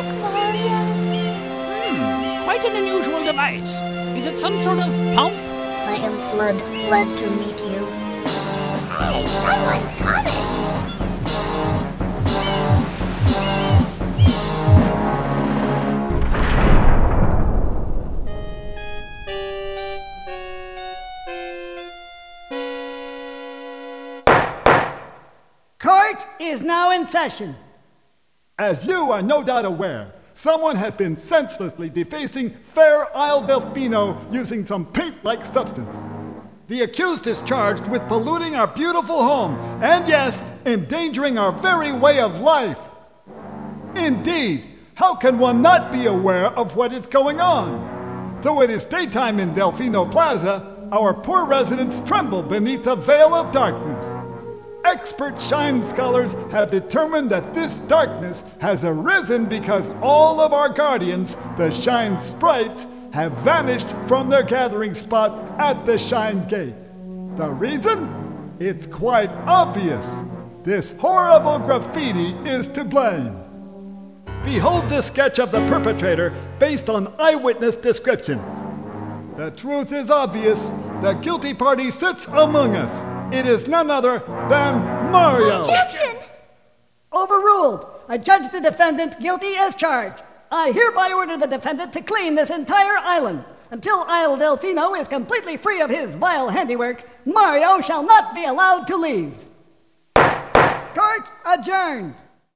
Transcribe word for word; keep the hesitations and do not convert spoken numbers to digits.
back, Mario. Hmm, quite an unusual device. Is it some sort of pump? I am Flood, glad to meet you. Hey, someone's coming. Court is now in session. As you are no doubt aware, someone has been senselessly defacing Fair Isle Delfino using some paint-like substance. The accused is charged with polluting our beautiful home, and yes, endangering our very way of life. Indeed, how can one not be aware of what is going on? Though it is daytime in Delfino Plaza, our poor residents tremble beneath a veil of darkness. Expert Shine scholars have determined that this darkness has arisen because all of our guardians, the Shine Sprites, have vanished from their gathering spot at the Shine Gate. The reason? It's quite obvious. This horrible graffiti is to blame. Behold this sketch of the perpetrator based on eyewitness descriptions. The truth is obvious. The guilty party sits among us. It is none other than Mario. Objection! Overruled. I judge the defendant guilty as charged. I hereby order the defendant to clean this entire island. Until Isle Delfino is completely free of his vile handiwork, Mario shall not be allowed to leave. Court adjourned.